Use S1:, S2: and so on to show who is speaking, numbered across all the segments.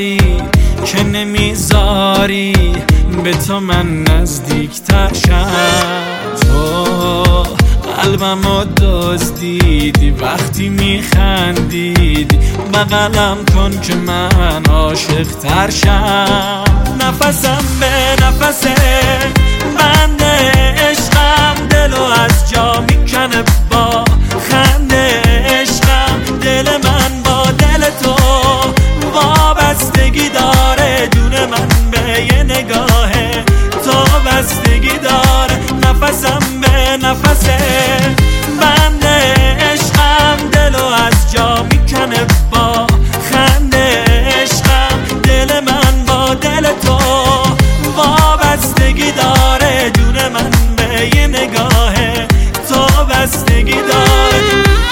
S1: داری که نمیذاری به تو من نزدیکتر شم. تو قلبمو دزدیدی وقتی میخندیدی، بغلم کن که من عاشق تر شم. نفسم به نفس بند عشقم، دلو از جا میکنه با خنده عشقم. دل من با دل تو وابستگی داره، جون من به یه نگاه تو بستگی داره. نفسم به نفس بند عشقم، دلو از جا میکنه با خنده عشقم. دل من با دل تو وابستگی داره، جون من به یه نگاه تو بستگی داره.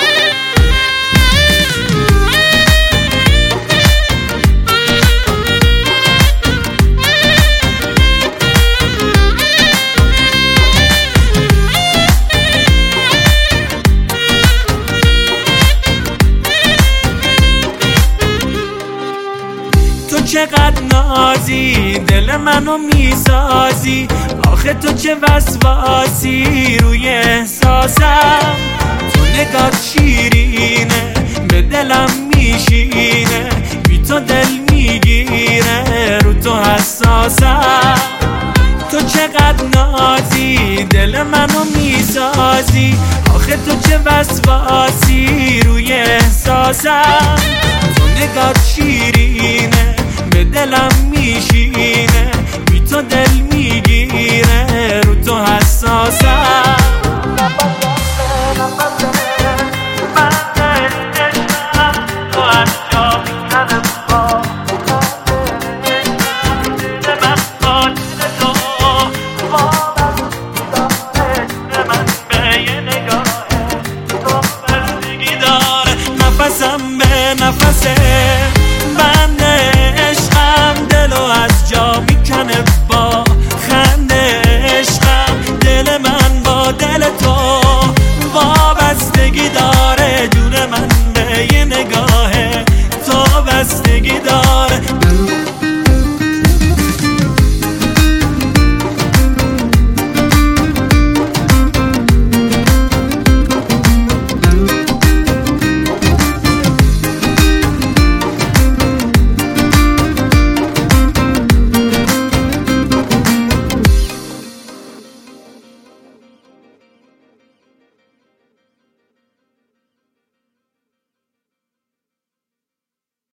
S1: تو چقدر نازی دل منو میسازی، آخه تو چه وسواسی روی احساسم. تو نگات شیرینه به دلم میشینه، بی تو دل میگیره رو تو حساسم. تو چقدر نازی دل منو میسازی، آخه تو چه وسواسی روی احساسم. تو نگات شیرینه